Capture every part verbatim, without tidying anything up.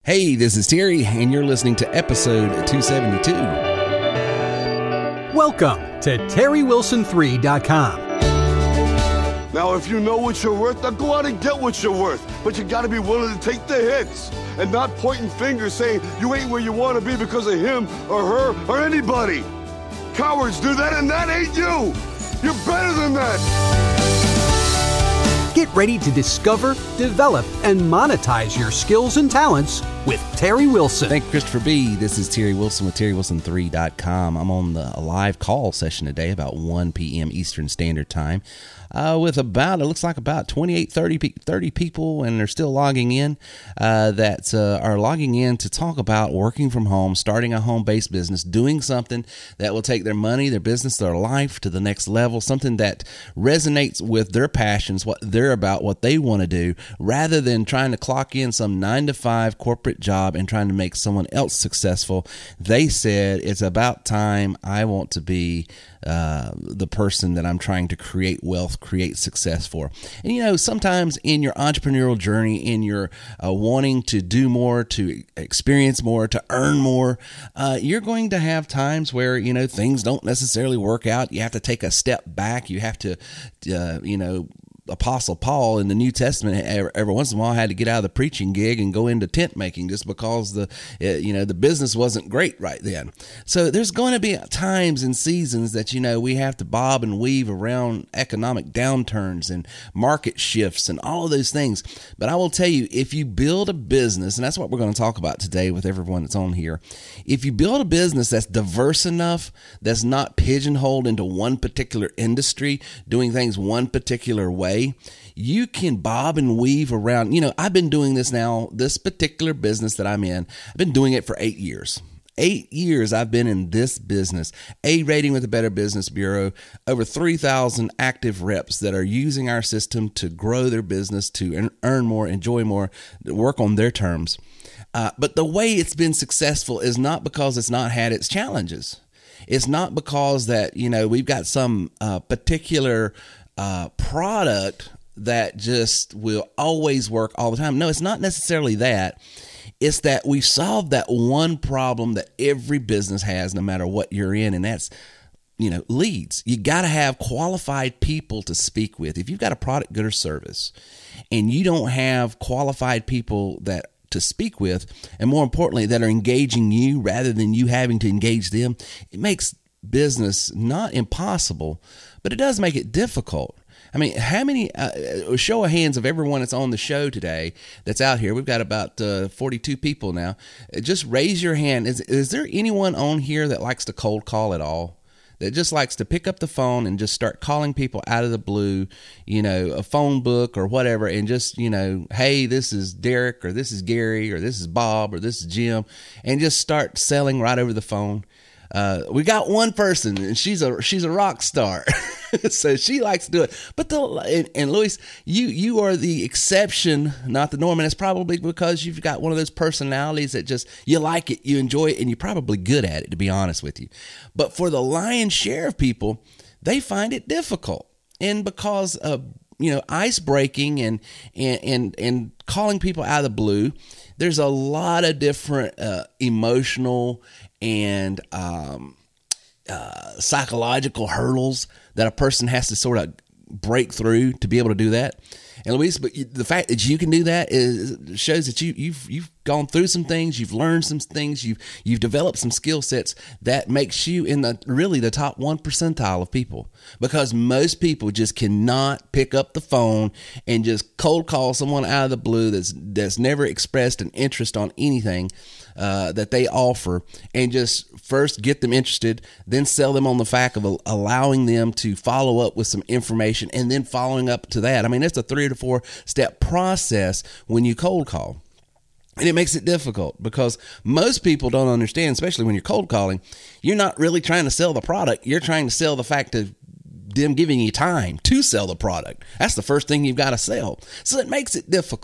Hey, this is Terry, and you're listening to episode two seventy-two. Welcome to Terry Wilson three dot com. Now, if you know what you're worth, now go out and get what you're worth. But you got to be willing to take the hits and not pointing fingers saying you ain't where you want to be because of him or her or anybody. Cowards do that, and that ain't you. You're better than that. Get ready to discover, develop, and monetize your skills and talents with Terry Wilson. Thank you, Christopher B. This is Terry Wilson with Terry Wilson three dot com. I'm on the a live call session today about one p.m. Eastern Standard Time uh, with about, it looks like about twenty-eight, thirty, thirty people, and they're still logging in, uh, that uh, are logging in to talk about working from home, starting a home-based business, doing something that will take their money, their business, their life to the next level, something that resonates with their passions, what they're about, what they want to do, rather than trying to clock in some nine to five corporate job and trying to make someone else successful. They said, it's about time I want to be uh, the person that I'm trying to create wealth, create success for. And you know, sometimes in your entrepreneurial journey, in your uh, wanting to do more, to experience more, to earn more, uh, you're going to have times where, you know, things don't necessarily work out. You have to take a step back. You have to, uh, you know, Apostle Paul in the New Testament every once in a while had to get out of the preaching gig and go into tent making just because the you know the business wasn't great right then. So there's going to be times and seasons that you know we have to bob and weave around economic downturns and market shifts and all of those things. But I will tell you, if you build a business, and that's what we're going to talk about today with everyone that's on here, if you build a business that's diverse enough, that's not pigeonholed into one particular industry, doing things one particular way, you can bob and weave around. You know, I've been doing this now, this particular business that I'm in, I've been doing it for eight years. Eight years I've been in this business. A rating with the Better Business Bureau, over three thousand active reps that are using our system to grow their business, to earn more, enjoy more, work on their terms. Uh, but the way it's been successful is not because it's not had its challenges. It's not because that, you know, we've got some uh, particular Uh, product that just will always work all the time. No, it's not necessarily that. It's that we've solved that one problem that every business has, no matter what you're in, and that's, you know, leads. You got to have qualified people to speak with. If you've got a product, good, or service, and you don't have qualified people that to speak with, and more importantly, that are engaging you rather than you having to engage them, it makes business not impossible, but it does make it difficult. I mean, how many, uh, show of hands of everyone that's on the show today that's out here. We've got about uh, forty-two people now. Just raise your hand. Is, is there anyone on here that likes to cold call at all? That just likes to pick up the phone and just start calling people out of the blue, you know, a phone book or whatever, and just, you know, hey, this is Derek, or this is Gary, or this is Bob, or this is Jim, and just start selling right over the phone. Uh, we got one person, and she's a she's a rock star, so she likes to do it. But the and, and Luis, you you are the exception, not the norm, and it's probably because you've got one of those personalities that just you like it, you enjoy it, and you're probably good at it. To be honest with you, but for the lion's share of people, they find it difficult, and because of you know ice breaking and and and and calling people out of the blue, there's a lot of different uh, emotional and um, uh, psychological hurdles that a person has to sort of break through to be able to do that. And Luis, but you, the fact that you can do that is shows that you you've you've gone through some things, you've learned some things, you've you've developed some skill sets that makes you in the really the top one percentile of people, because most people just cannot pick up the phone and just cold call someone out of the blue that's that's never expressed an interest on anything uh, that they offer, and just first get them interested, then sell them on the fact of allowing them to follow up with some information, and then following up to that. I mean, it's a three to four step process when you cold call. And it makes it difficult because most people don't understand, especially when you're cold calling, you're not really trying to sell the product. You're trying to sell the fact of them giving you time to sell the product. That's the first thing you've got to sell. So it makes it difficult.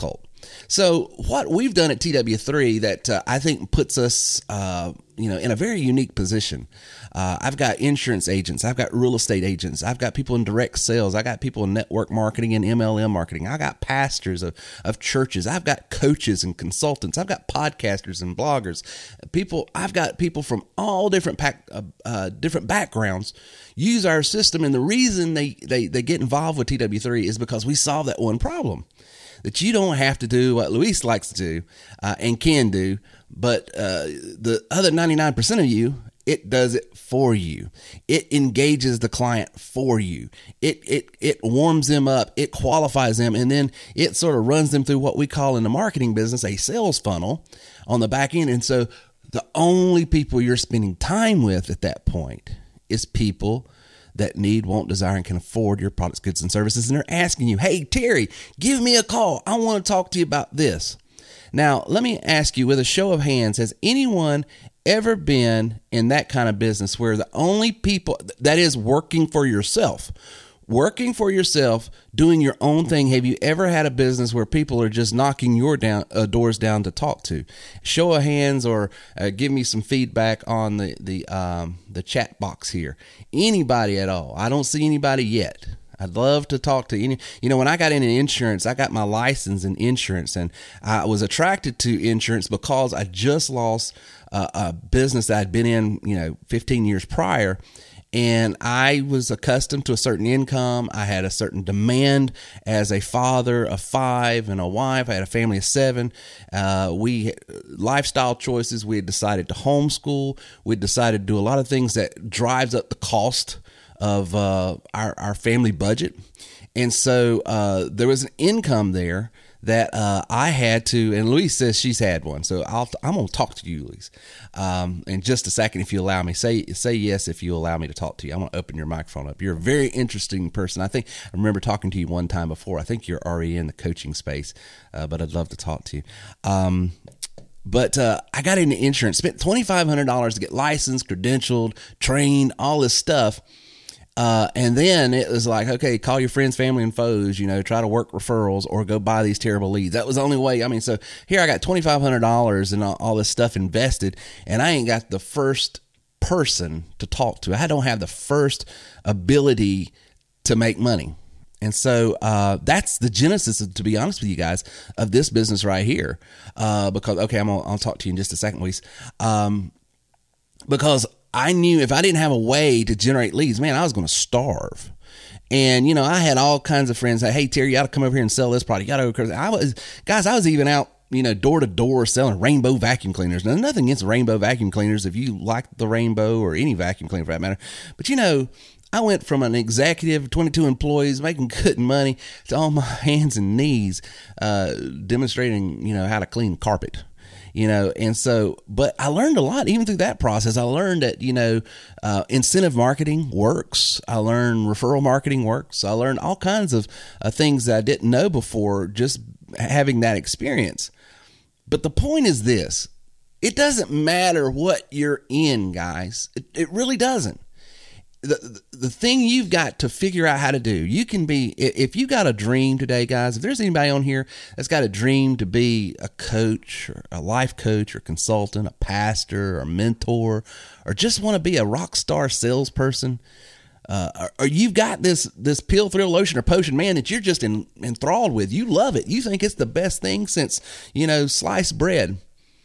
So what we've done at T W three that uh, I think puts us, uh, you know, in a very unique position. Uh, I've got insurance agents. I've got real estate agents. I've got people in direct sales. I got people in network marketing and M L M marketing. I got pastors of, of churches. I've got coaches and consultants. I've got podcasters and bloggers. People. I've got people from all different pack, uh, uh, different backgrounds use our system. And the reason they, they, they get involved with T W three is because we solve that one problem. That you don't have to do what Luis likes to do uh, and can do, but uh, the other ninety-nine percent of you, it does it for you. It engages the client for you. It it it warms them up. It qualifies them, and then it sort of runs them through what we call in the marketing business a sales funnel on the back end. And so the only people you're spending time with at that point is people that need, want, desire, and can afford your products, goods, and services. And they're asking you, hey, Terry, give me a call. I want to talk to you about this. Now, let me ask you with a show of hands, has anyone ever been in that kind of business where the only people, that is working for yourself, working for yourself, doing your own thing? Have you ever had a business where people are just knocking your down uh, doors down to talk to? Show of hands, or uh, give me some feedback on the the um, the chat box here. Anybody at all? I don't see anybody yet. I'd love to talk to any. You know, when I got into insurance, I got my license in insurance, and I was attracted to insurance because I just lost uh, a business that I'd been in, you know, fifteen years prior. And I was accustomed to a certain income. I had a certain demand as a father of five and a wife. I had a family of seven. Uh, we lifestyle choices. We had decided to homeschool. We decided to do a lot of things that drives up the cost of uh, our our family budget. And so uh, there was an income there that uh, I had to, and Louise says she's had one. So I'll, I'm going to talk to you, Louise, um, in just a second, if you allow me. Say say yes if you allow me to talk to you. I'm going to open your microphone up. You're a very interesting person. I think I remember talking to you one time before. I think you're already in the coaching space, uh, but I'd love to talk to you. Um, But uh, I got into insurance, spent twenty-five hundred dollars to get licensed, credentialed, trained, all this stuff. Uh, and then it was like, okay, call your friends, family, and foes, you know, try to work referrals or go buy these terrible leads. That was the only way. I mean, so here I got twenty-five hundred dollars and all, all this stuff invested, and I ain't got the first person to talk to. I don't have the first ability to make money. And so uh, that's the genesis, of, to be honest with you guys, of this business right here. Uh, because, okay, I'm gonna, I'll talk to you in just a second, Luis. Um, because I knew if I didn't have a way to generate leads, man, I was going to starve. And, you know, I had all kinds of friends say, hey, Terry, you got to come over here and sell this product. You got to go. I was, guys, I was even out, you know, door to door selling Rainbow vacuum cleaners. Now, nothing against Rainbow vacuum cleaners if you like the Rainbow or any vacuum cleaner for that matter. But, you know, I went from an executive, twenty-two employees, making good money, to on my hands and knees, uh, demonstrating, you know, how to clean carpet. You know, and so, but I learned a lot even through that process. I learned that, you know, uh, incentive marketing works. I learned referral marketing works. I learned all kinds of uh, things that I didn't know before just having that experience. But the point is this, it doesn't matter what you're in, guys. It, it really doesn't. The, the thing you've got to figure out how to do, you can be, if you got a dream today, guys, if there's anybody on here that's got a dream to be a coach or a life coach or consultant, a pastor or mentor, or just want to be a rock star salesperson, uh, or, or you've got this, this pill, thrill, lotion, or potion, man, that you're just in, enthralled with. You love it. You think it's the best thing since, you know, sliced bread.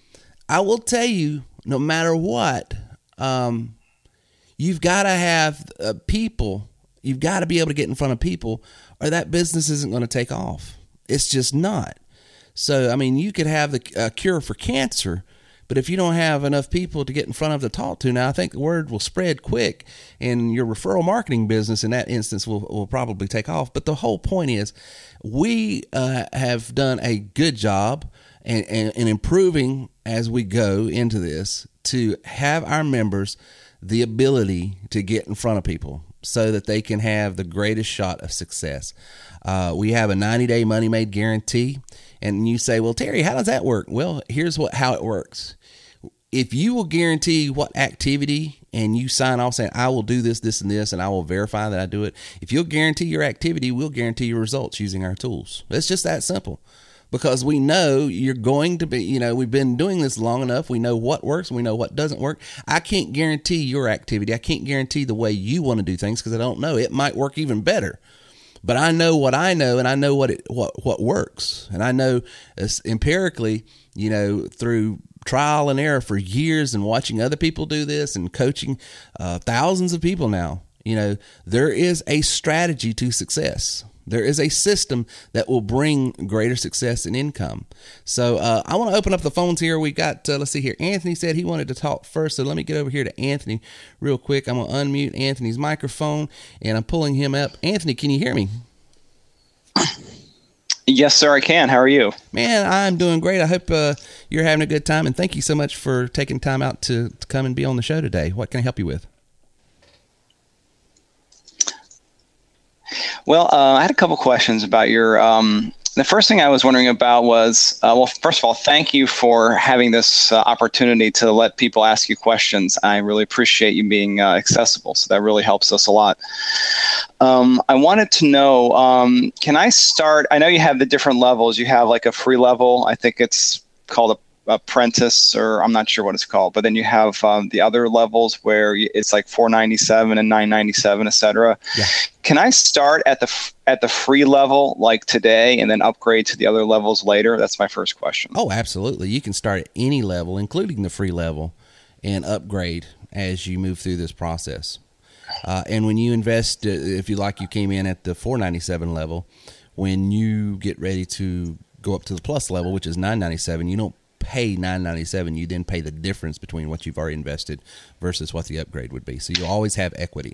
I will tell you, no matter what, um, you've got to have uh, people, you've got to be able to get in front of people, or that business isn't going to take off. It's just not. So, I mean, you could have the uh, cure for cancer, but if you don't have enough people to get in front of to talk to, now I think the word will spread quick, and your referral marketing business in that instance will, will probably take off. But the whole point is we uh, have done a good job and, and, and improving as we go into this to have our members the ability to get in front of people so that they can have the greatest shot of success. Uh, we have a ninety-day money-made guarantee. And you say, well, Terry, how does that work? Well, here's what how it works. If you will guarantee what activity and you sign off saying, I will do this, this, and this, and I will verify that I do it. If you'll guarantee your activity, we'll guarantee your results using our tools. It's just that simple. because we know you're going to be, you know, we've been doing this long enough. We know what works. We know what doesn't work. I can't guarantee your activity. I can't guarantee the way you want to do things because I don't know. It might work even better. But I know what I know, and I know what it what what works. And I know empirically, you know, through trial and error for years and watching other people do this and coaching uh, thousands of people now, you know, there is a strategy to success. There is a system that will bring greater success and income. So uh, I want to open up the phones here. We got, uh, let's see here. Anthony said he wanted to talk first. So let me get over here to Anthony real quick. I'm going to unmute Anthony's microphone and I'm pulling him up. Anthony, can you hear me? Yes, sir, I can. How are you? Man, I'm doing great. I hope uh, you're having a good time. And thank you so much for taking time out to, to come and be on the show today. What can I help you with? Well, uh, I had a couple questions about your, um, the first thing I was wondering about was, uh, well, first of all, thank you for having this uh, opportunity to let people ask you questions. I really appreciate you being uh, accessible. So that really helps us a lot. Um, I wanted to know, um, can I start, I know you have the different levels. You have like a free level. I think it's called a apprentice, or I'm not sure what it's called, but then you have um, the other levels where it's like four ninety-seven and nine ninety-seven, et cetera. Yeah. Can I start at the at the free level like today and then upgrade to the other levels later? That's my first question. Oh, absolutely. You can start at any level, including the free level, and upgrade as you move through this process. Uh, and when you invest, uh, if you like, you came in at the four ninety-seven level, when you get ready to go up to the plus level, which is nine ninety-seven, you don't pay nine ninety-seven. You then pay the difference between what you've already invested versus what the upgrade would be. So you'll always have equity.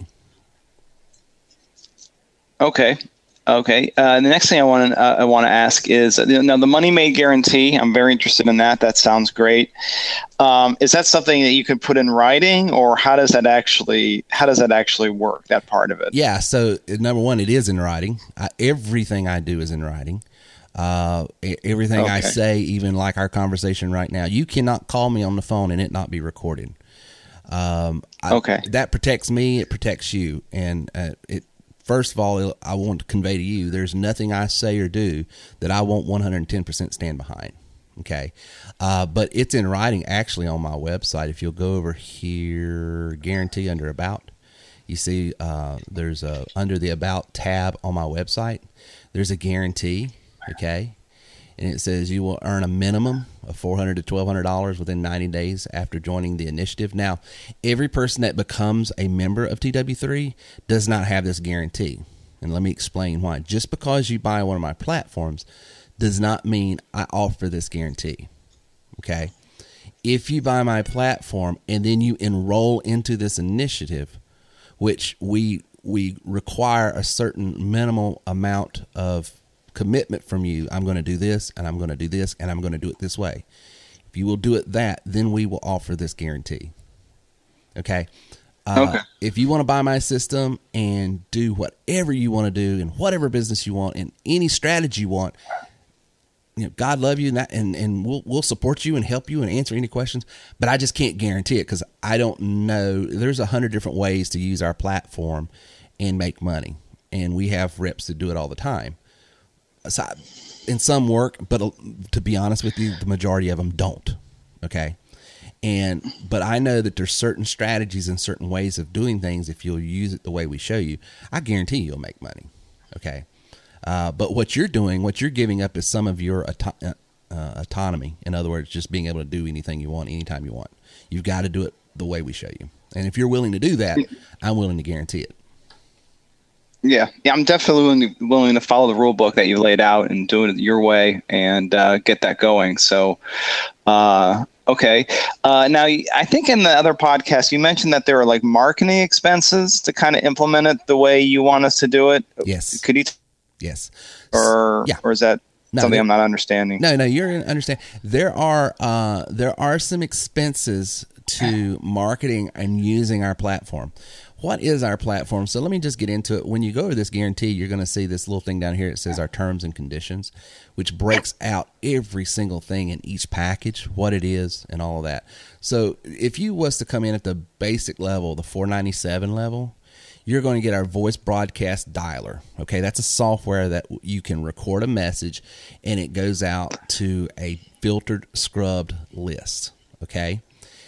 Okay. Okay. Uh, the next thing I want to uh, I want to ask is, now the money made guarantee. I'm very interested in that. That sounds great. Um, is that something that you could put in writing, or how does that actually how does that actually work? That part of it. Yeah. So number one, it is in writing. I, everything I do is in writing. Uh, everything okay. I say, even like our conversation right now, you cannot call me on the phone and it not be recorded. Um, I, okay. That protects me. It protects you. And uh, it, first of all, I want to convey to you, there's nothing I say or do that I won't one hundred ten percent stand behind. Okay. Uh, but it's in writing actually on my website. If you'll go over here, guarantee under about, you see, uh, there's a, under the about tab on my website, there's a guarantee. Okay. And it says you will earn a minimum of four hundred to twelve hundred dollars within ninety days after joining the initiative. Now, every person that becomes a member of T W three does not have this guarantee. And let me explain why. Just because you buy one of my platforms does not mean I offer this guarantee. Okay. If you buy my platform and then you enroll into this initiative, which we, we require a certain minimal amount of commitment from you, I'm going to do this and I'm going to do this and I'm going to do it this way. If you will do it that, then we will offer this guarantee. Okay. Uh, okay. If you want to buy my system and do whatever you want to do in whatever business you want in any strategy you want, you know, God love you and that, and, and we'll, we'll support you and help you and answer any questions, but I just can't guarantee it because I don't know. There's a hundred different ways to use our platform and make money. And we have reps that do it all the time. So in some work, but to be honest with you, the majority of them don't. Okay. And, but I know that there's certain strategies and certain ways of doing things. If you'll use it the way we show you, I guarantee you'll make money. Okay. Uh, but what you're doing, what you're giving up is some of your auto- uh, uh, autonomy. In other words, just being able to do anything you want, anytime you want. You've got to do it the way we show you. And if you're willing to do that, I'm willing to guarantee it. Yeah, yeah, I'm definitely willing to, willing to follow the rule book that you laid out and do it your way and uh, get that going. So, uh, okay. Uh, now, I think in the other podcast, you mentioned that there are like marketing expenses to kind of implement it the way you want us to do it. Yes. Could you? T- yes. Or, yeah. or is that no, something I'm not understanding? No, no, you're going to understand. There are, uh, there are some expenses to marketing and using our platform. What is our platform? So let me just get into it. When you go over this guarantee, you're going to see this little thing down here. It says our terms and conditions, which breaks out every single thing in each package, what it is and all of that. So if you was to come in at the basic level, the four ninety-seven level, you're going to get our voice broadcast dialer. Okay, that's a software that you can record a message and it goes out to a filtered, scrubbed list. Okay,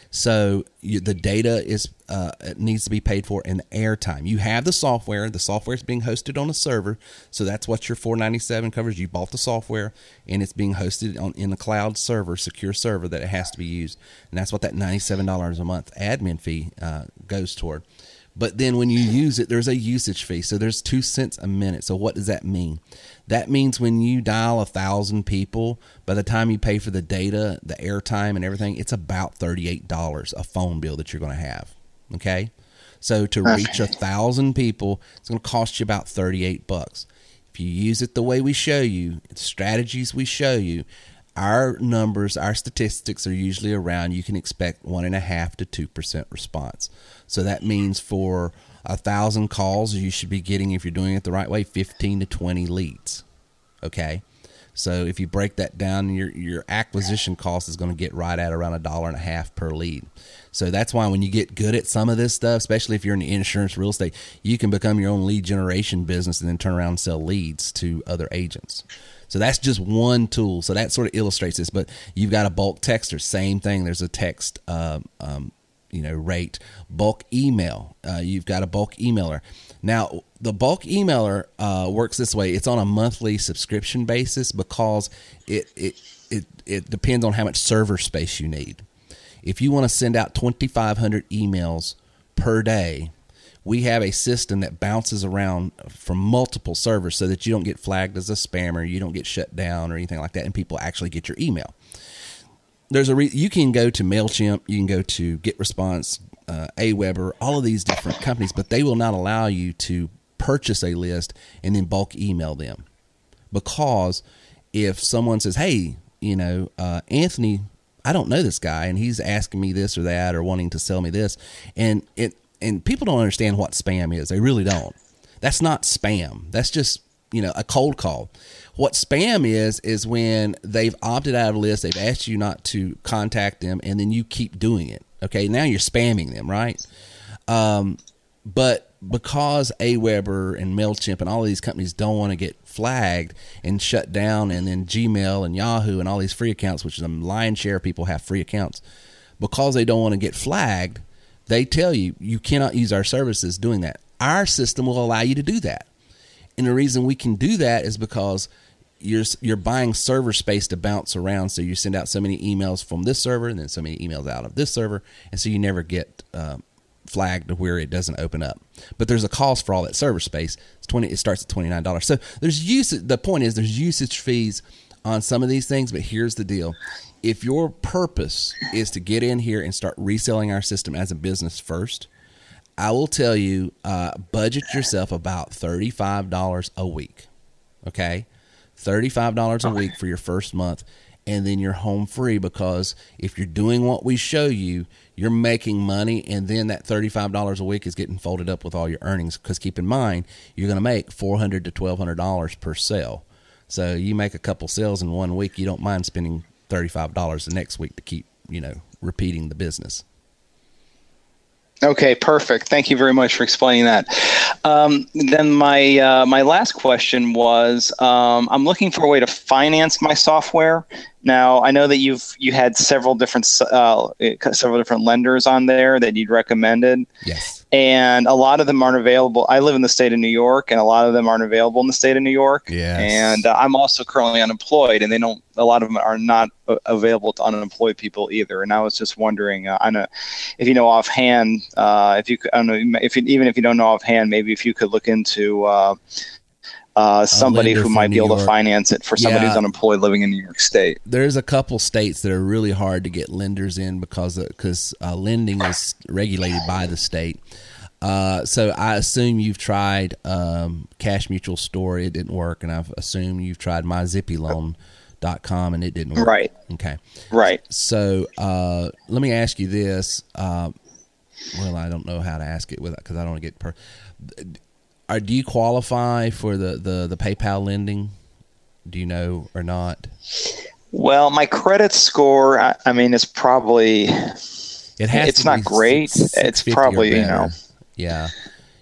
so you, the data is uh, it needs to be paid for in the airtime. You have the software. The software is being hosted on a server, so that's what your four ninety-seven covers. You bought the software, and it's being hosted on in the cloud server, secure server that it has to be used, and that's what that ninety-seven dollars a month admin fee uh, goes toward. But then when you use it, there's a usage fee. So there's two cents a minute. So what does that mean? That means when you dial a thousand people, by the time you pay for the data, the airtime and everything, it's about thirty-eight dollars a phone bill that you're going to have. Okay. So to reach a thousand people, it's going to cost you about thirty-eight bucks. If you use it the way we show you, the strategies we show you, our numbers, our statistics are usually around, you can expect one and a half to two percent response. So that means for a thousand calls, you should be getting, if you're doing it the right way, fifteen to twenty leads. Okay. So if you break that down, your, your acquisition cost is going to get right at around a dollar and a half per lead. So that's why when you get good at some of this stuff, especially if you're in the insurance, real estate, you can become your own lead generation business and then turn around and sell leads to other agents. So that's just one tool. So that sort of illustrates this. But you've got a bulk texter, same thing. There's a text, uh, um, you know, rate. Bulk email. Uh, you've got a bulk emailer. Now, the bulk emailer uh, works this way. It's on a monthly subscription basis because it it it it depends on how much server space you need. If you want to send out twenty-five hundred emails per day, we have a system that bounces around from multiple servers so that you don't get flagged as a spammer, you don't get shut down or anything like that, and people actually get your email. There's a re- you can go to MailChimp, you can go to GetResponse, uh, Aweber, all of these different companies, but they will not allow you to purchase a list and then bulk email them. Because if someone says, hey, you know, uh, Anthony, I don't know this guy, and he's asking me this or that or wanting to sell me this, and it and people don't understand what spam is. They really don't. That's not spam. That's just, you know, a cold call. What spam is, is when they've opted out of a list, they've asked you not to contact them, and then you keep doing it. Okay, now you're spamming them, right? Um, but because Aweber and MailChimp and all of these companies don't want to get flagged and shut down, and then Gmail and Yahoo and all these free accounts, which the lion's share of people have free accounts, because they don't want to get flagged, they tell you, you cannot use our services doing that. Our system will allow you to do that. And the reason we can do that is because you're you're buying server space to bounce around. So you send out so many emails from this server and then so many emails out of this server. And so you never get um, flagged to where it doesn't open up. But there's a cost for all that server space. It's twenty. It starts at twenty-nine dollars. So there's usage. The point is there's usage fees on some of these things. But here's the deal. If your purpose is to get in here and start reselling our system as a business first, I will tell you, uh, budget yourself about thirty-five dollars a week, okay? thirty-five dollars a week for your first month, and then you're home free, because if you're doing what we show you, you're making money, and then that thirty-five dollars a week is getting folded up with all your earnings, because keep in mind, you're going to make four hundred dollars to twelve hundred dollars per sale. So you make a couple sales in one week, you don't mind spending thirty-five dollars the next week to keep, you know, repeating the business. Okay, perfect. Thank you very much for explaining that. Um, then my uh, my last question was, um, I'm looking for a way to finance my software. Now, I know that you've you had several different uh, several different lenders on there that you'd recommended. Yes. And a lot of them aren't available. I live in the state of New York, and a lot of them aren't available in the state of New York. Yes. And uh, I'm also currently unemployed, and they don't. A lot of them are not uh, available to unemployed people either. And I was just wondering, uh, I know if you know offhand, uh, if you could, I don't know, if you, even if you don't know offhand, maybe if you could look into uh, uh, somebody who might be able to finance it for somebody Yeah. who's unemployed living in New York State. There's a couple states that are really hard to get lenders in because because uh, lending is regulated by the state. Uh, so I assume you've tried um, Cash Mutual Store. It didn't work, and I've assumed you've tried my zippy loan dot com, and it didn't work. Right. Okay. Right. So uh, let me ask you this. Uh, well, I don't know how to ask it because I don't want to get per. Are do you qualify for the, the, the PayPal lending? Do you know or not? Well, my credit score, I, I mean, it's probably it has it's to not be great. six- It's six fifty or probably, you better. know. Yeah.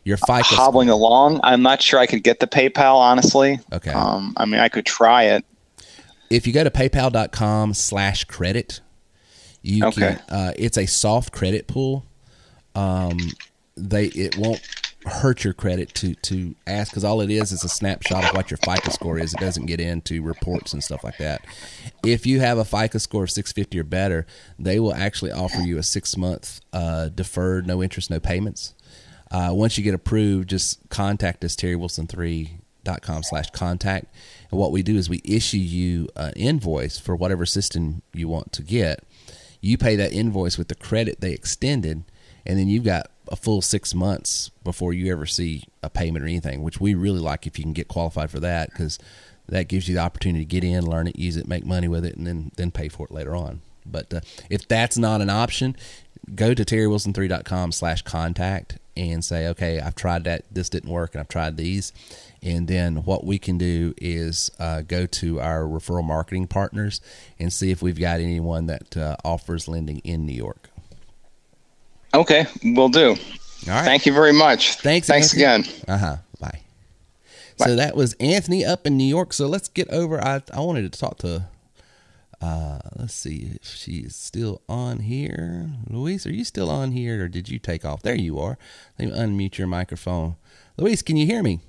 Your FICO hobbling score. along. I'm not sure I could get the PayPal, honestly. Okay. Um, I mean, I could try it. If you go to paypal.com slash credit, you Okay. can, uh, it's a soft credit pool. Um, they, it won't hurt your credit to, to ask, because all it is is a snapshot of what your FICO score is. It doesn't get into reports and stuff like that. If you have a FICO score of six fifty or better, they will actually offer you a six month, uh, deferred, no interest, no payments. Uh, once you get approved, just contact us, terry wilson three dot com slash contact. And what we do is we issue you an invoice for whatever system you want to get. You pay that invoice with the credit they extended, and then you've got a full six months before you ever see a payment or anything, which we really like if you can get qualified for that, because that gives you the opportunity to get in, learn it, use it, make money with it, and then, then pay for it later on. But uh, if that's not an option, go to terry wilson three dot com slash contact and say, okay, I've tried that, this didn't work, and I've tried these. And then what we can do is uh, go to our referral marketing partners and see if we've got anyone that uh, offers lending in New York. Okay, will do. All right. Thank you very much. Thanks. Thanks Anthony. again. Uh-huh. Bye. Bye. So that was Anthony up in New York. So let's get over. I, I wanted to talk to, uh, let's see if she is still on here. Luis, are you still on here, or did you take off? There you are. Let me unmute your microphone. Luis, can you hear me?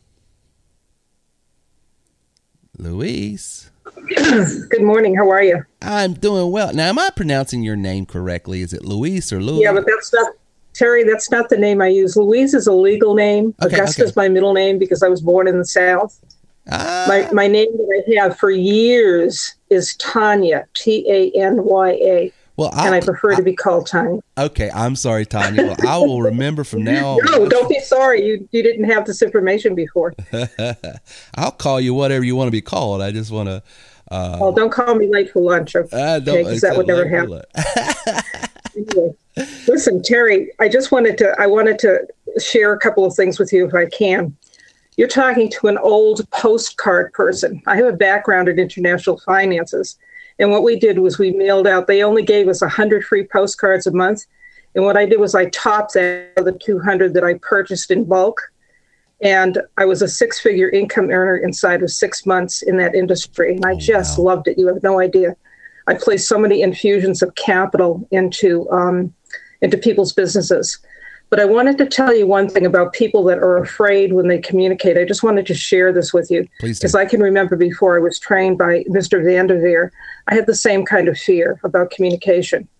Luis. Good morning. How are you? I'm doing well. Now, am I pronouncing your name correctly? Is it Luis or Louis? Yeah, but that's not, Terry, that's not the name I use. Louise is a legal name. Okay, Augusta's okay. my middle name because I was born in the South. Ah, My my name that I have for years is Tanya, T A N Y A. well, And I I'll, prefer to be called Tanya. okay, I'm sorry, Tanya. Well, I will remember from now on. No, don't be sorry. You you didn't have this information before. I'll call you whatever you want to be called. I just want to. Uh, Oh, don't call me late for lunch. Okay, I don't. because that would never happen. Anyway, listen, Terry, I just wanted to, I wanted to share a couple of things with you if I can. You're talking to an old postcard person. I have a background in international finances. And what we did was we mailed out, they only gave us one hundred free postcards a month. And what I did was I topped that the two hundred that I purchased in bulk. And I was a six-figure income earner inside of six months in that industry. And I Oh, just wow. loved it. You have no idea. I placed so many infusions of capital into um, into people's businesses. But I wanted to tell you one thing about people that are afraid when they communicate. I just wanted to share this with you. Please do. Because I can remember before I was trained by Mister Vanderveer, I had the same kind of fear about communication.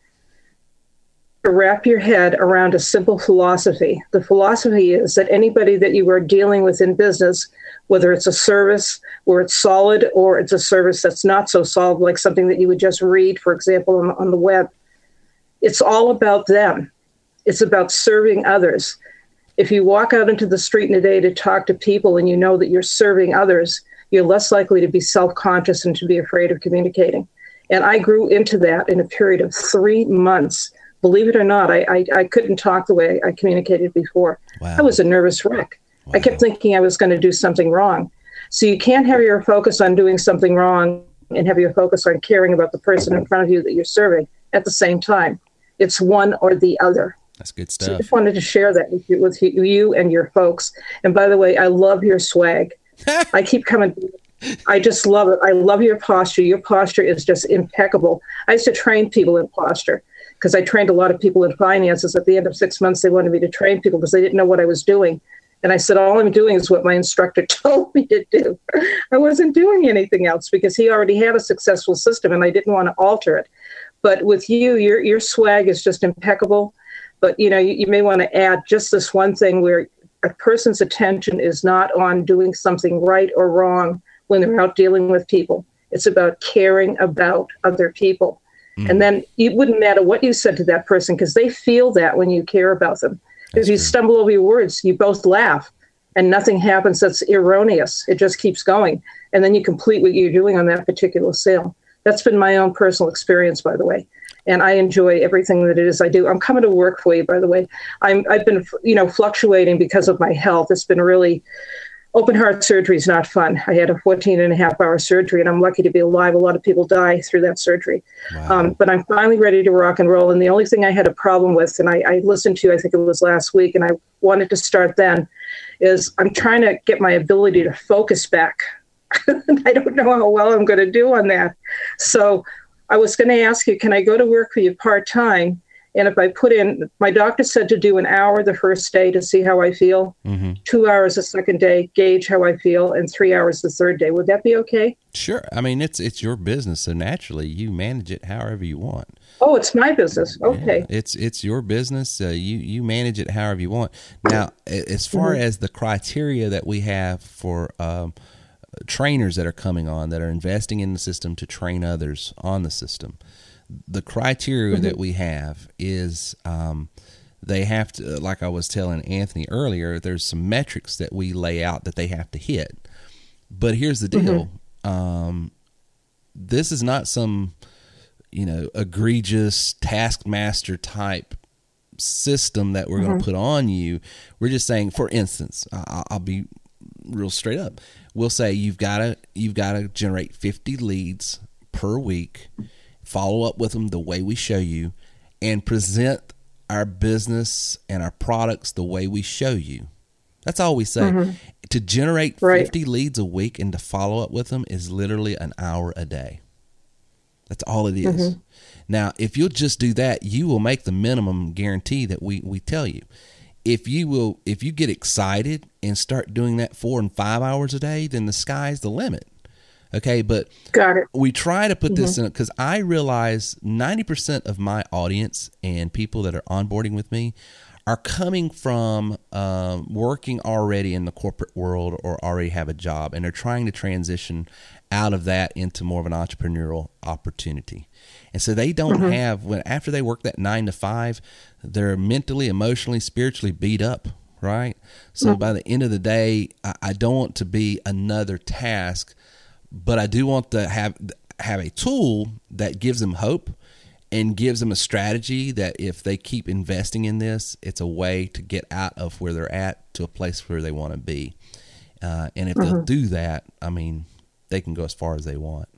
To wrap your head around a simple philosophy. The philosophy is that anybody that you are dealing with in business, whether it's a service where it's solid or it's a service that's not so solid, like something that you would just read, for example, on, on the web, it's all about them. It's about serving others. If you walk out into the street in a day to talk to people and you know that you're serving others, you're less likely to be self-conscious and to be afraid of communicating. And I grew into that in a period of three months. Believe it or not, I, I, I couldn't talk the way I communicated before. Wow. I was a nervous wreck. Wow. I kept thinking I was going to do something wrong. So you can't have your focus on doing something wrong and have your focus on caring about the person in front of you that you're serving at the same time. It's one or the other. That's good So I stuff. just wanted to share that with you, with you and your folks. And by the way, I love your swag. I keep coming. I just love it. I love your posture. Your posture is just impeccable. I used to train people in posture because I trained a lot of people in finances. At the end of six months, they wanted me to train people because they didn't know what I was doing. And I said, all I'm doing is what my instructor told me to do. I wasn't doing anything else because he already had a successful system and I didn't want to alter it. But with you, your your swag is just impeccable. But, you know, you, you may want to add just this one thing where a person's attention is not on doing something right or wrong when they're out dealing with people. It's about caring about other people. Mm. And then it wouldn't matter what you said to that person because they feel that when you care about them. That's if you true. stumble over your words, you both laugh and nothing happens that's erroneous. It just keeps going. And then you complete what you're doing on that particular sale. That's been my own personal experience, by the way. And I enjoy everything that it is I do. I'm coming to work for you, by the way. I'm, I've been, you know, fluctuating because of my health. It's been really, open heart surgery is not fun. I had a fourteen and a half hour surgery, and I'm lucky to be alive. A lot of people die through that surgery. Wow. Um, but I'm finally ready to rock and roll. And the only thing I had a problem with, and I, I listened to, I think it was last week, and I wanted to start then, is I'm trying to get my ability to focus back. I don't know how well I'm going to do on that. So I was going to ask you, can I go to work for you part-time? And if I put in, my doctor said to do an hour the first day to see how I feel, mm-hmm. two hours the second day, gauge how I feel, and three hours the third day. Would that be okay? Sure. I mean, it's it's your business, so naturally you manage it however you want. Oh, it's my business. Okay. Yeah, it's it's your business. Uh, you you manage it however you want. Now, as far mm-hmm. as the criteria that we have for um, trainers that are coming on, that are investing in the system to train others on the system, the criteria mm-hmm. that we have is um, they have to, like I was telling Anthony earlier, there's some metrics that we lay out that they have to hit. But here's the deal. Mm-hmm. Um, this is not some, you know, egregious taskmaster type system that we're mm-hmm. going to put on you. We're just saying, for instance, I'll, I'll be real straight up. We'll say you've got to, you've got to generate fifty leads per week, follow up with them the way we show you, and present our business and our products the way we show you. That's all we say. Mm-hmm. To generate right. fifty leads a week and to follow up with them is literally an hour a day. That's all it is. Mm-hmm. Now, if you'll just do that, you will make the minimum guarantee that we, we tell you. If you will, if you get excited and start doing that four and five hours a day, then the sky's the limit. Okay, but Got it. we try to put mm-hmm. this in because I realize ninety percent of my audience and people that are onboarding with me are coming from um, working already in the corporate world or already have a job, and they're trying to transition out of that into more of an entrepreneurial opportunity. And so they don't mm-hmm. have, when after they work that nine to five, they're mentally, emotionally, spiritually beat up, right? So mm-hmm. by the end of the day, I, I don't want to be another task, but I do want to have have a tool that gives them hope and gives them a strategy that if they keep investing in this, it's a way to get out of where they're at to a place where they want to be. Uh, and if mm-hmm. they'll do that, I mean, they can go as far as they want.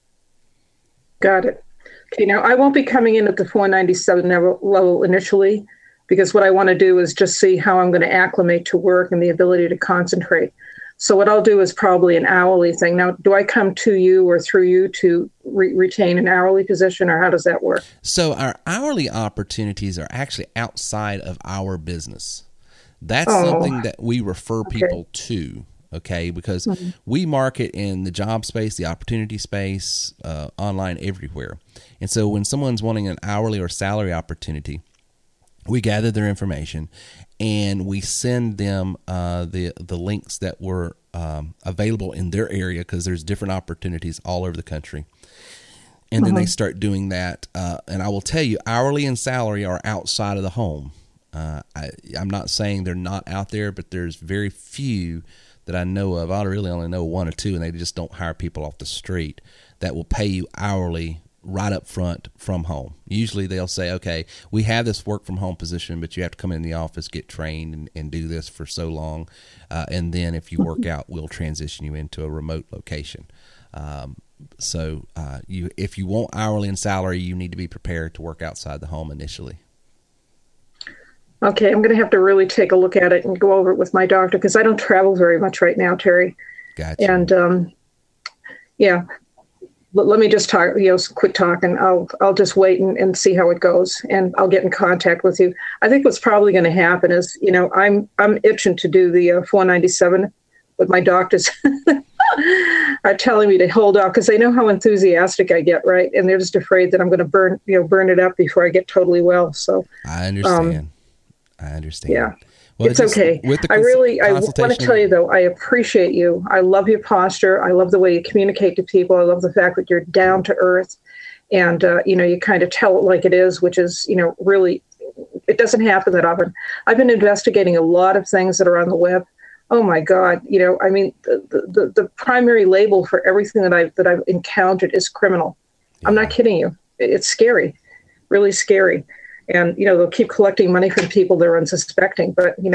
Got it. Okay, now I won't be coming in at the four ninety-seven level initially, because what I want to do is just see how I'm going to acclimate to work and the ability to concentrate. So what I'll do is probably an hourly thing. Now, do I come to you or through you to re- retain an hourly position, or how does that work? So our hourly opportunities are actually outside of our business. That's oh. something that we refer people okay. to, okay? Because mm-hmm. we market in the job space, the opportunity space, uh, online, everywhere. And so when someone's wanting an hourly or salary opportunity, we gather their information and we send them uh, the the links that were um, available in their area, because there's different opportunities all over the country. And then uh-huh. they start doing that. Uh, and I will tell you, hourly and salary are outside of the home. Uh, I, I'm not saying they're not out there, but there's very few that I know of. I really only know one or two, and they just don't hire people off the street that will pay you hourly right up front from home. Usually they'll say, okay, we have this work from home position, but you have to come in the office, get trained, and, and do this for so long. Uh, and then if you work out, we'll transition you into a remote location. Um, so uh, you, if you want hourly and salary, you need to be prepared to work outside the home initially. Okay, I'm going to have to really take a look at it and go over it with my doctor, because I don't travel very much right now, Terry. Gotcha. And um, yeah. But let me just talk, you know, quit talking. I'll I'll just wait and, and see how it goes, and I'll get in contact with you. I think what's probably going to happen is, you know, I'm I'm itching to do the uh, four ninety-seven, but my doctors are telling me to hold off because they know how enthusiastic I get, right? And they're just afraid that I'm going to burn, you know, burn it up before I get totally well. So I understand. Um, I understand. Yeah. Well, it's okay. With the I really, I want to tell you though, I appreciate you. I love your posture. I love the way you communicate to people. I love the fact that you're down to earth, and uh, you know, you kind of tell it like it is, which is, you know, really, it doesn't happen that often. I've been investigating a lot of things that are on the web. Oh my God, you know, I mean, the the, the primary label for everything that I that I've encountered is criminal. Yeah. I'm not kidding you. It's scary, really scary. And, you know, they'll keep collecting money from people they're unsuspecting. But, you know,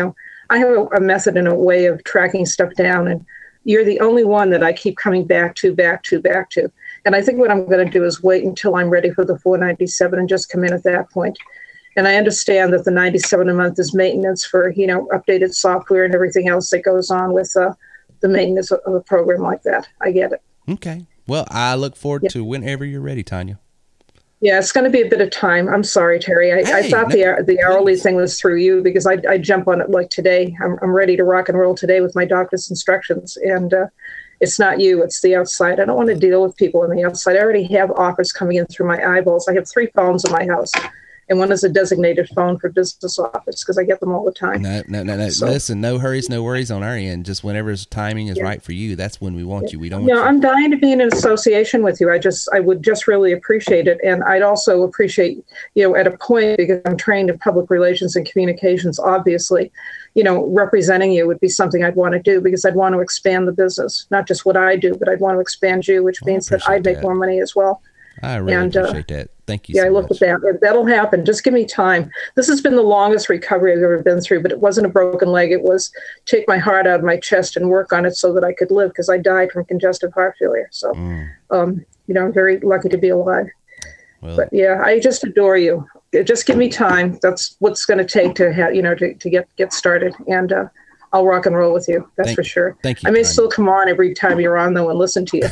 I have a, a method and a way of tracking stuff down, and you're the only one that I keep coming back to, back to, back to. And I think what I'm going to do is wait until I'm ready for the four ninety-seven and just come in at that point. And I understand that the ninety-seven a month is maintenance for, you know, updated software and everything else that goes on with uh, the maintenance of a program like that. I get it. Okay. Well, I look forward yeah. to whenever you're ready, Tanya. Yeah, it's going to be a bit of time. I'm sorry, Terry. I, Hey, I thought no, the the hourly please. thing was through you because I I jump on it like today. I'm I'm ready to rock and roll today with my doctor's instructions, and uh, it's not you. It's the outside. I don't want to deal with people on the outside. I already have offers coming in through my eyeballs. I have three phones in my house, and one is a designated phone for business office because I get them all the time. No, no, no, no. So- Listen, no hurries, no worries on our end. Just whenever timing is Yeah. right for you, that's when we want you. We don't No, want I'm dying to be in an association with you. I just, I would just really appreciate it. And I'd also appreciate, you know, at a point, because I'm trained in public relations and communications, obviously, you know, representing you would be something I'd want to do because I'd want to expand the business, not just what I do, but I'd want to expand you, which Well, I means that appreciate I'd make that. more money as well. you. I really and, uh, appreciate that. Thank you Yeah, so I look much. at that. That'll happen. Just give me time. This has been the longest recovery I've ever been through, but it wasn't a broken leg. It was take my heart out of my chest and work on it so that I could live because I died from congestive heart failure. So, Mm. um, you know, I'm very lucky to be alive. Well, But yeah, I just adore you. Just give me time. That's what's going to take to have, you know, to, to get, get started. And uh, I'll rock and roll with you. That's Thank- for sure. thank you, I may Tanya. still come on every time you're on though and listen to you.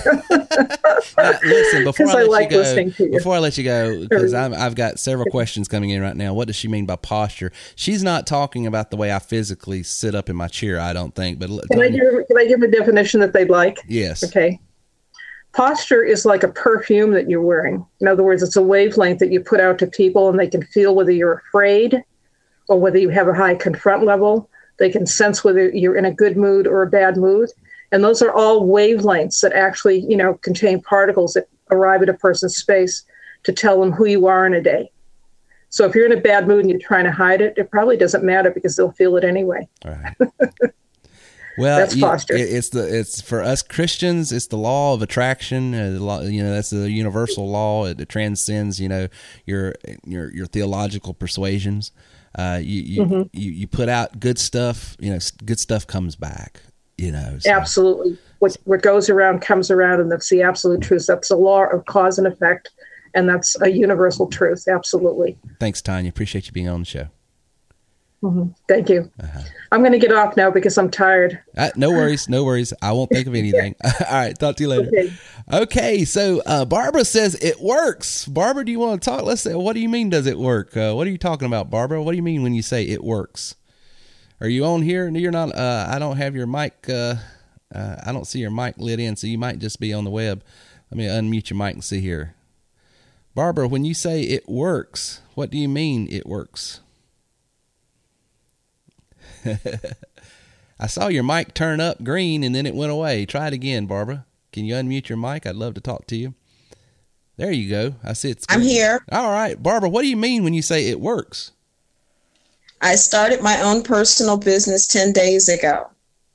Uh, listen, before 'Cause I I let like you go, listening to you. before I let you go, because I've got several questions coming in right now. What does she mean by posture? She's not talking about the way I physically sit up in my chair, I don't think. But Can I give, can I give a definition that they'd like? yes, Okay. Posture is like a perfume that you're wearing. In other words, it's a wavelength that you put out to people and they can feel whether you're afraid or whether you have a high confront level. They can sense whether you're in a good mood or a bad mood. And those are all wavelengths that actually, you know, contain particles that arrive at a person's space to tell them who you are in a day. So if you're in a bad mood and you're trying to hide it, it probably doesn't matter because they'll feel it anyway. all right. Well, That's you- posture. it- it's the it's for us Christians. It's the law of attraction. Uh, the law, you know, that's the universal law. It, it transcends, you know, your your your theological persuasions. Uh, you you, Mm-hmm. you you put out good stuff. You know, s- good stuff comes back. You know, so- Absolutely. What what goes around comes around, and that's the absolute truth. That's the law of cause and effect, and that's a universal truth. Absolutely. Thanks, Tanya. Appreciate you being on the show. Thank you. Uh-huh. I'm going to get off now because I'm tired. Uh, no worries, no worries. I won't think of anything. All right, talk to you later. Okay. Okay, so uh, Barbara says it works. Barbara, do you want to talk? Let's say, what do you mean? Does it work? Uh, what are you talking about, Barbara? What do you mean when you say it works? Are you on here? No, you're not. Uh, I don't have your mic. Uh, uh, I don't see your mic lit in, so you might just be on the web. Let me unmute your mic and see here. Barbara, when you say it works, what do you mean it works? I saw your mic turn up green and then it went away. Try it again, Barbara. Can you unmute your mic? I'd love to talk to you. There you go. I see it's. I'm here. All right, Barbara, what do you mean when you say it works? I started my own personal business ten days ago.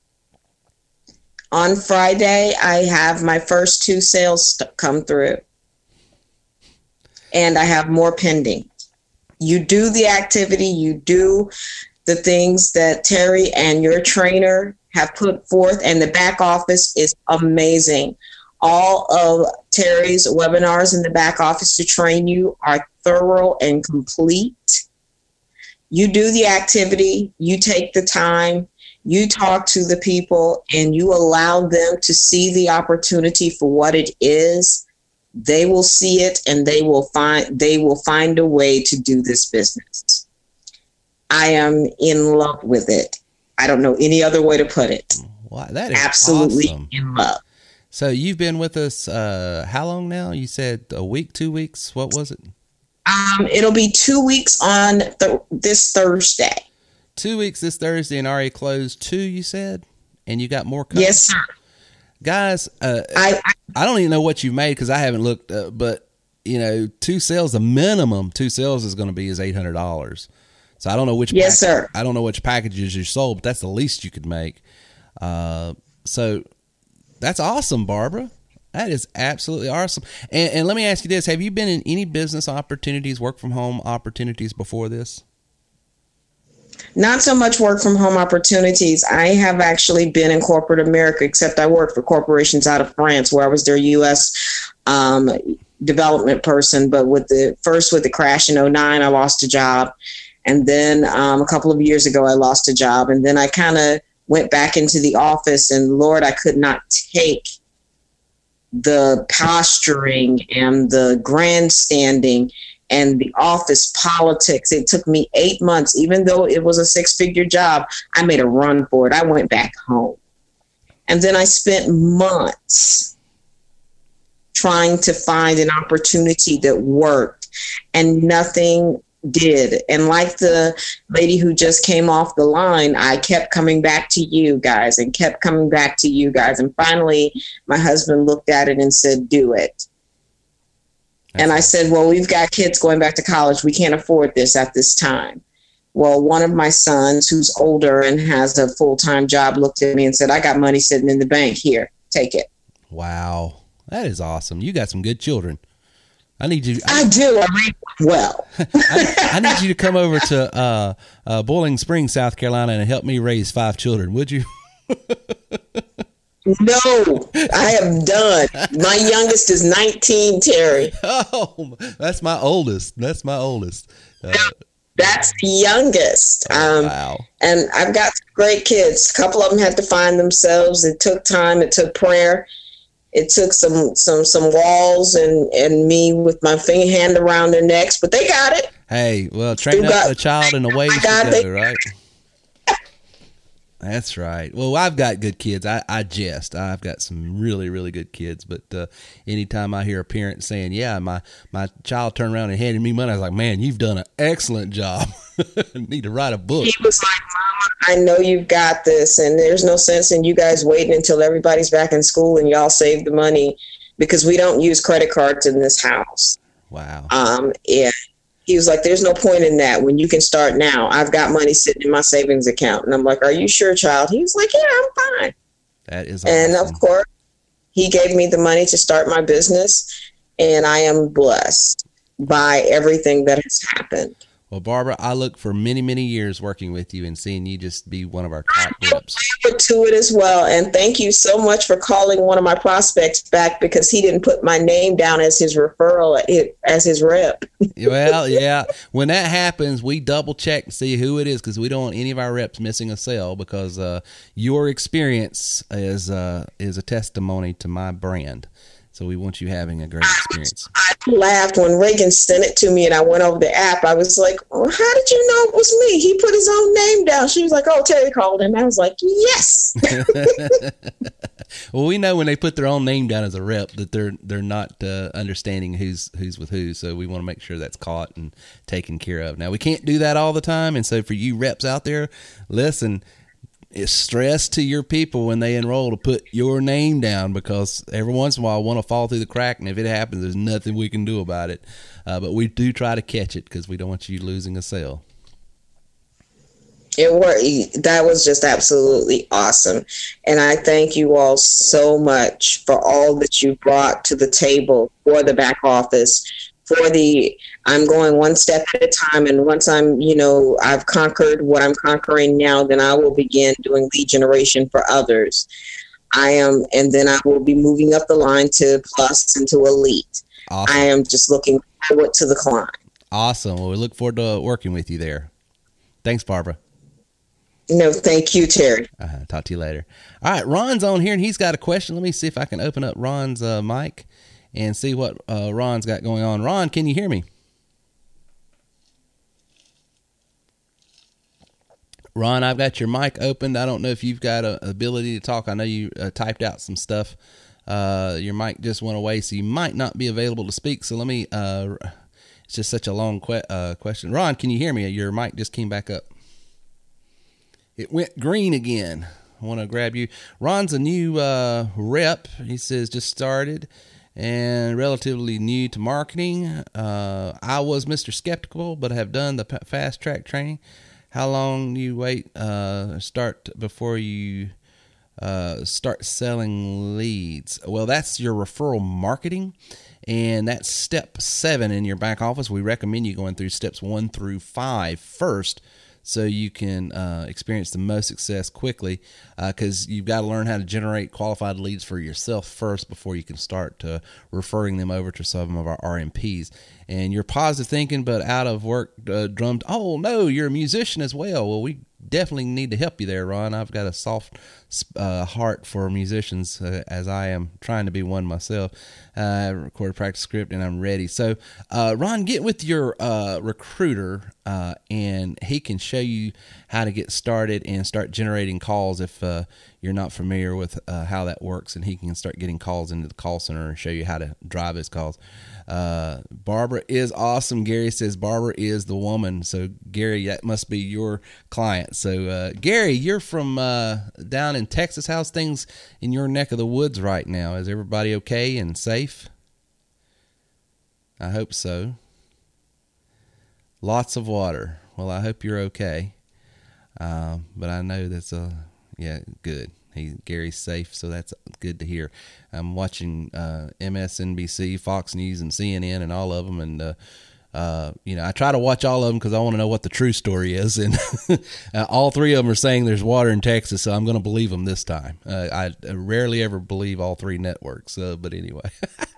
On Friday, I have my first two sales st- come through. And I have more pending. You do the activity, you do the things that Terry and your trainer have put forth, and the back office is amazing. All of Terry's webinars in the back office to train you are thorough and complete. You do the activity, you take the time, you talk to the people, and you allow them to see the opportunity for what it is. They will see it, and they will find they will find a way to do this business. I am in love with it. I don't know any other way to put it. Wow, that is Absolutely awesome. in love. So you've been with us uh, how long now? You said a week, two weeks. What was it? Um, it'll be two weeks on th- this Thursday. Two weeks this Thursday, and already closed two. You said, and you got more coming? Yes, sir. Guys. Uh, I, I I don't even know what you've made because I haven't looked. Uh, but you know, two sales, the minimum two sales is going to be is eight hundred dollars. So I don't know which. Yes, pack- sir. I don't know which packages you sold, but that's the least you could make. Uh, so that's awesome, Barbara. That is absolutely awesome. And, and let me ask you this: have you been in any business opportunities, work from home opportunities before this? Not so much work from home opportunities. I have actually been in corporate America, except I worked for corporations out of France, where I was their U S um, development person. But with the first with the crash in oh nine, I lost a job. And then um, a couple of years ago, I lost a job. And then I kind of went back into the office, and Lord, I could not take the posturing and the grandstanding and the office politics. It took me eight months, even though it was a six-figure job. I made a run for it. I went back home. And then I spent months trying to find an opportunity that worked, and nothing did. And like the lady who just came off the line, I kept coming back to you guys and kept coming back to you guys. And finally, my husband looked at it and said, do it. And I said, well, we've got kids going back to college. We can't afford this at this time. Well, one of my sons, who's older and has a full-time job, looked at me and said, I got money sitting in the bank. Here, take it. Wow. That is awesome. You got some good children. I need you. I, I do. I read well. I, I need you to come over to uh, uh, Boiling Springs, South Carolina, and help me raise five children. Would you? No, I am done. My youngest is nineteen, Terry. Oh, that's my oldest. That's my oldest. Uh, that's the youngest. Um, wow. And I've got great kids. A couple of them had to find themselves. It took time. It took prayer. It took some some some walls and, and me with my finger hand around their necks, but they got it. Hey, well, train up got, a child in the way to go, they, right? That's right. Well, I've got good kids. I, I jest. I've got some really, really good kids. But uh, anytime I hear a parent saying, yeah, my, my child turned around and handed me money, I was like, man, you've done an excellent job. Need to write a book. He was like, Mama, I know you've got this. And there's no sense in you guys waiting until everybody's back in school and y'all save the money, because we don't use credit cards in this house. Wow. Um, yeah. He was like, there's no point in that when you can start now. I've got money sitting in my savings account. And I'm like, are you sure, child? He was like, yeah, I'm fine. That is awesome. And of course, he gave me the money to start my business. And I am blessed by everything that has happened. Well, Barbara, I look for many, many years working with you and seeing you just be one of our top I reps. I look to it as well. And thank you so much for calling one of my prospects back, because he didn't put my name down as his referral, as his rep. Well, yeah. When that happens, we double check and see who it is, because we don't want any of our reps missing a sale, because uh, your experience is uh, is a testimony to my brand. So we want you having a great experience. I laughed when Reagan sent it to me and I went over the app. I was like, well, how did you know it was me? He put his own name down. She was like, oh, Terry called him. I was like, yes. Well, we know when they put their own name down as a rep that they're they're not uh, understanding who's who's with who. So we want to make sure that's caught and taken care of. Now, we can't do that all the time. And so for you reps out there, listen, it's stress to your people when they enroll to put your name down, because every once in a while I want to fall through the crack, and if it happens, there's nothing we can do about it. Uh, but we do try to catch it, because we don't want you losing a sale. It worked. That was just absolutely awesome. And I thank you all so much for all that you brought to the table for the back office, for the, I'm going one step at a time. And once I'm, you know, I've conquered what I'm conquering now, then I will begin doing lead generation for others. I am, and then I will be moving up the line to plus and to elite. Awesome. I am just looking forward to the climb. Awesome. Well, we look forward to working with you there. Thanks, Barbara. No, thank you, Terry. Uh, talk to you later. All right, Ron's on here, and he's got a question. Let me see if I can open up Ron's uh, mic and see what uh, Ron's got going on. Ron, can you hear me? Ron, I've got your mic opened. I don't know if you've got an ability to talk. I know you uh, typed out some stuff. Uh, your mic just went away, so you might not be available to speak. So let me, uh, it's just such a long que- uh, question. Ron, can you hear me? Your mic just came back up. It went green again. I want to grab you. Ron's a new uh, rep. He says just started and relatively new to marketing. Uh, I was Mister Skeptical, but have done the p- fast track training. How long do you wait uh, start before you uh, start selling leads? Well, that's your referral marketing, and that's step seven in your back office. We recommend you going through steps one through five first, so you can uh, experience the most success quickly, because uh, you've got to learn how to generate qualified leads for yourself first before you can start uh, referring them over to some of our R M Ps. And you're positive thinking, but out of work uh, drummed, oh, no, you're a musician as well. Well, we definitely need to help you there, Ron. I've got a soft uh, heart for musicians, uh, as I am trying to be one myself. Uh, I record a practice script and I'm ready. So, uh, Ron, get with your uh, recruiter uh, and he can show you how to get started and start generating calls if uh, you're not familiar with uh, how that works. And he can start getting calls into the call center and show you how to drive his calls. Uh, Barbara is awesome. Gary says Barbara is the woman. So Gary, that must be your client. So uh, Gary, you're from uh, down in Texas. How's things in your neck of the woods right now? Is everybody okay and safe? I hope so. Lots of water. Well, I hope you're okay. Uh, but I know that's a, yeah, good. He, Gary's safe, so that's good to hear. I'm watching uh, M S N B C, Fox News, and C N N, and all of them. And uh, uh, you know, I try to watch all of them because I want to know what the true story is. And uh, all three of them are saying there's water in Texas, so I'm going to believe them this time. Uh, I, I rarely ever believe all three networks, uh, but anyway.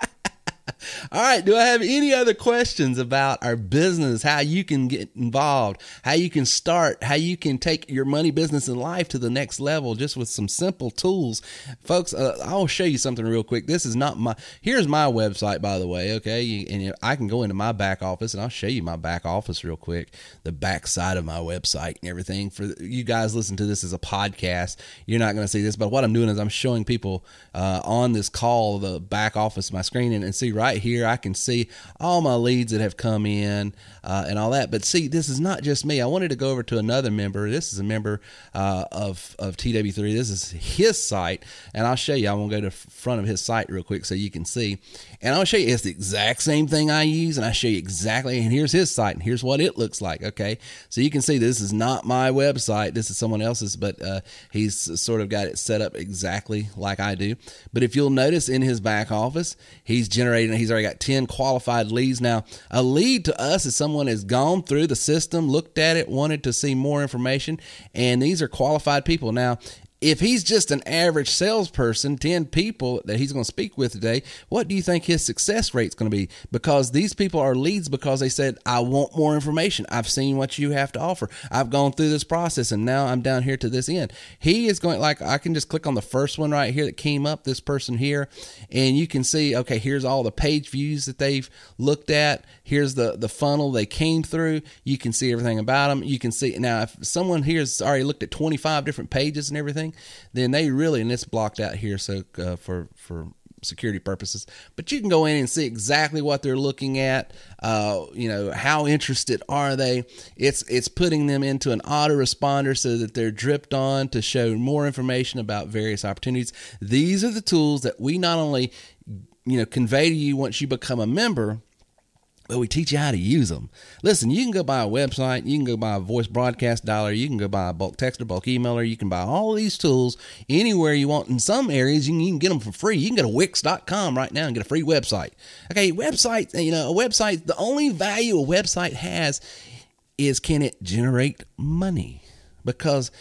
All right. Do I have any other questions about our business, how you can get involved, how you can start, how you can take your money, business, and life to the next level just with some simple tools? Folks, uh, I'll show you something real quick. This is not my, here's my website, by the way. Okay. You, and I can go into my back office and I'll show you my back office real quick, the back side of my website and everything. For you guys listen to this as a podcast, you're not going to see this, but what I'm doing is I'm showing people uh, on this call, the back office, my screen, and, and see right here, I can see all my leads that have come in uh, and all that. But see, this is not just me. I wanted to go over to another member. This is a member uh, of, of T W three. This is his site, and I'll show you. I'm going to go to front of his site real quick so you can see. And I'll show you it's the exact same thing I use, and I show you exactly, and here's his site, and here's what it looks like, okay? So you can see this is not my website. This is someone else's, but uh, he's sort of got it set up exactly like I do. But if you'll notice in his back office, he's generating, he's already got ten qualified leads. Now, a lead to us is someone has gone through the system, looked at it, wanted to see more information, and these are qualified people. Now, if he's just an average salesperson, ten people that he's going to speak with today, what do you think his success rate is going to be? Because these people are leads because they said, I want more information. I've seen what you have to offer. I've gone through this process and now I'm down here to this end. He is going, like, I can just click on the first one right here that came up, this person here, and you can see, okay, here's all the page views that they've looked at. Here's the, the funnel they came through. You can see everything about them. You can see, now, if someone here has already looked at twenty-five different pages and everything, then they really, and it's blocked out here so uh, for for security purposes, but you can go in and see exactly what they're looking at. Uh, you know, how interested are they? It's it's putting them into an autoresponder so that they're dripped on to show more information about various opportunities. These are the tools that we not only, you know, convey to you once you become a member, but we teach you how to use them. Listen, you can go buy a website, you can go buy a voice broadcast dialer, you can go buy a bulk texter, bulk emailer, you can buy all of these tools anywhere you want. In some areas, you can, you can get them for free. You can go to Wix dot com right now and get a free website. Okay, website, you know, a website, the only value a website has is, can it generate money? Because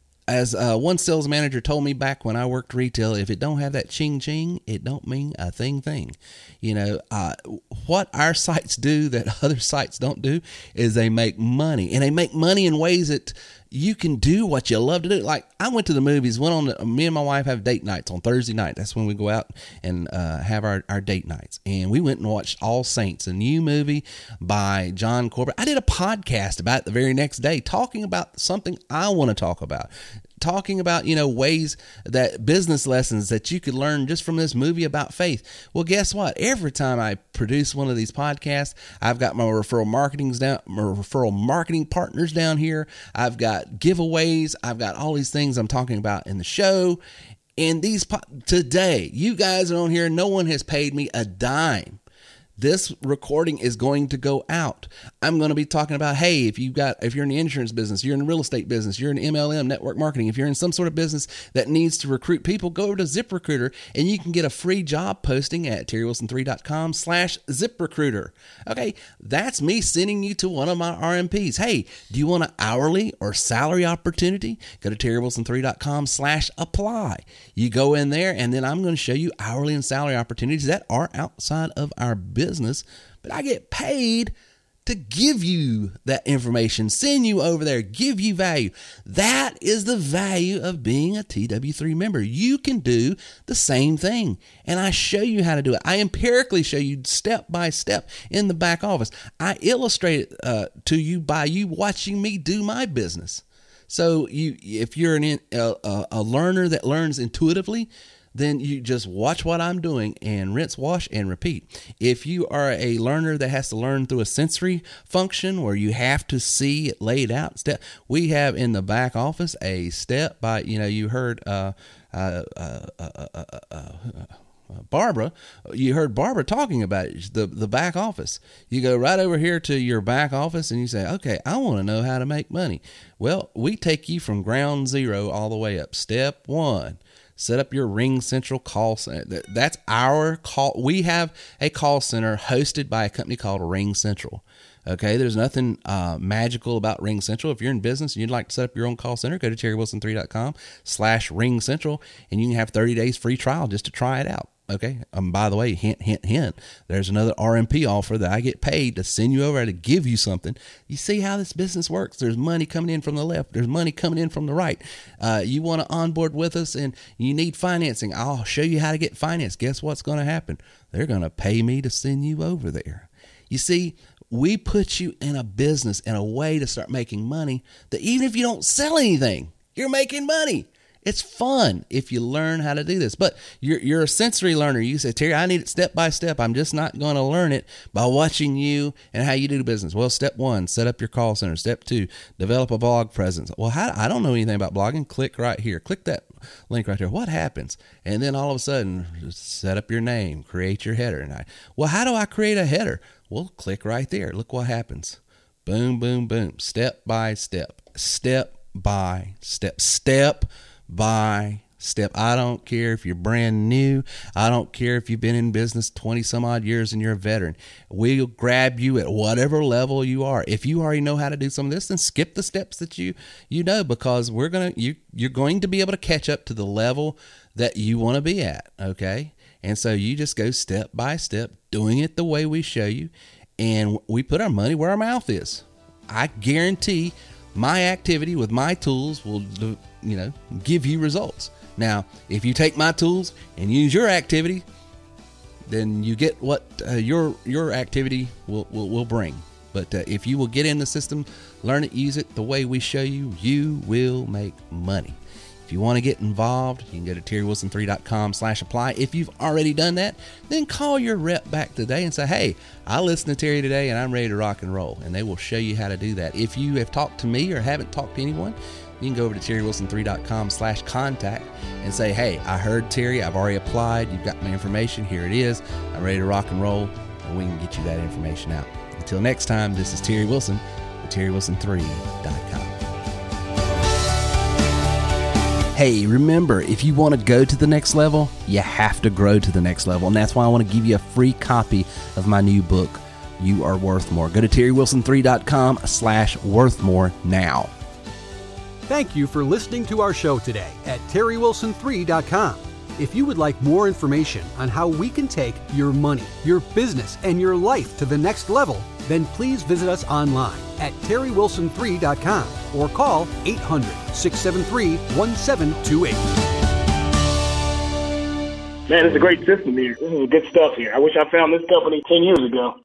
as uh, one sales manager told me back when I worked retail, if it don't have that ching ching, it don't mean a thing thing. You know, uh, what our sites do that other sites don't do is they make money, and they make money in ways that you can do what you love to do. Like, I went to the movies, went on, the, me and my wife have date nights on Thursday night. That's when we go out and uh, have our, our date nights. And we went and watched All Saints, a new movie by John Corbett. I did a podcast about it the very next day, talking about something I want to talk about. Talking about, you know, ways that business lessons that you could learn just from this movie about faith. Well, guess what? Every time I produce one of these podcasts, I've got my referral marketings down, my referral marketing partners down here. I've got giveaways. I've got all these things I'm talking about in the show. And these po- today, you guys are on here. No one has paid me a dime This recording is going to go out. I'm going to be talking about, hey, if you've got, if you're in the insurance business, you're in the real estate business, you're in M L M, network marketing, if you're in some sort of business that needs to recruit people, go over to ZipRecruiter and you can get a free job posting at terry wilson three dot com slash ZipRecruiter. Okay, that's me sending you to one of my R M Ps. Hey, do you want an hourly or salary opportunity? Go to terry wilson three dot com slash apply. You go in there and then I'm going to show you hourly and salary opportunities that are outside of our business, but I get paid to give you that information, send you over there, give you value. That is the value of being a T W three member. You can do the same thing, and I show you how to do it. I empirically show you step by step in the back office. I illustrate it uh, to you by you watching me do my business. So you, if you're an, a, a learner that learns intuitively, then you just watch what I'm doing and rinse, wash, and repeat. If you are a learner that has to learn through a sensory function where you have to see it laid out, step, we have in the back office a step by, you know, you heard uh, uh, uh, uh, uh, uh, uh, Barbara, you heard Barbara talking about it, the, the back office. You go right over here to your back office and you say, okay, I want to know how to make money. Well, we take you from ground zero all the way up. Step one. Set up your RingCentral call center. That's our call. We have a call center hosted by a company called RingCentral. Okay, there's nothing uh, magical about RingCentral. If you're in business and you'd like to set up your own call center, go to terry wilson three dot com slash RingCentral, and you can have thirty days free trial just to try it out. Okay. Um, by the way, hint, hint, hint, there's another R M P offer that I get paid to send you over to give you something. You see how this business works. There's money coming in from the left. There's money coming in from the right. Uh, you want to onboard with us and you need financing. I'll show you how to get financed. Guess what's going to happen? They're going to pay me to send you over there. You see, we put you in a business and a way to start making money that even if you don't sell anything, you're making money. It's fun if you learn how to do this, but you're you're a sensory learner. You say, Terry, I need it step by step. I'm just not going to learn it by watching you and how you do business. Well, step one, set up your call center. Step two, develop a blog presence. Well, how, I don't know anything about blogging. Click right here. Click that link right there. What happens? And then all of a sudden, set up your name, create your header. And I, well, how do I create a header? Well, click right there. Look what happens. Boom, boom, boom. Step by step. Step by step. Step by step. I don't care if you're brand new. I don't care if you've been in business twenty some odd years and you're a veteran. We'll grab you at whatever level you are. If you already know how to do some of this, then skip the steps that you you know, because we're gonna you you're going to be able to catch up to the level that you want to be at. Okay, and so you just go step by step, doing it the way we show you, and we put our money where our mouth is. I guarantee my activity with my tools will, you know, give you results. Now, if you take my tools and use your activity, then you get what uh, your your activity will, will, will bring. But uh, if you will get in the system, learn it, use it the way we show you, you will make money. If you want to get involved, you can go to terry wilson three dot com slash apply. If you've already done that, then call your rep back today and say, hey, I listened to Terry today and I'm ready to rock and roll. And they will show you how to do that. If you have talked to me or haven't talked to anyone, you can go over to terry wilson three dot com slash contact and say, hey, I heard Terry, I've already applied. You've got my information. Here it is. I'm ready to rock and roll, and we can get you that information out. Until next time, this is Terry Wilson at terry wilson three dot com. Hey, remember, if you want to go to the next level, you have to grow to the next level. And that's why I want to give you a free copy of my new book, You Are Worth More. Go to terry wilson three dot com slash worth more now. Thank you for listening to our show today at terry wilson three dot com. If you would like more information on how we can take your money, your business, and your life to the next level, then please visit us online at terry wilson three dot com or call eight hundred, six seven three, one seven two eight. Man, it's a great system here. This is good stuff here. I wish I found this company ten years ago.